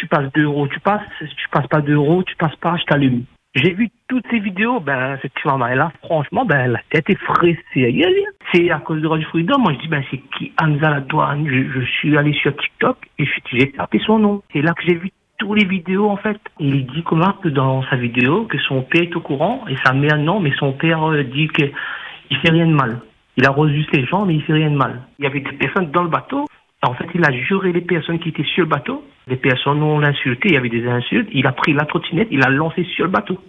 tu passes 2 euros, tu passes. Si tu passes pas 2 euros, tu passes pas, je t'allume. J'ai vu toutes ces vidéos, cette femme là, franchement, la tête est fressée. C'est à cause de Radio Freedom. Moi, je dis, c'est qui Hamza la douane? Je suis allé sur TikTok et j'ai tapé son nom. C'est là que j'ai vu toutes les vidéos, en fait. Il dit comment que dans sa vidéo, que son père est au courant et sa mère non, mais son père dit qu'il fait rien de mal. Il a reçu ses gens, mais il fait rien de mal. Il y avait des personnes dans le bateau. En fait, il a juré les personnes qui étaient sur le bateau. Les personnes ont insulté, il y avait des insultes. Il a pris la trottinette, il a lancé sur le bateau.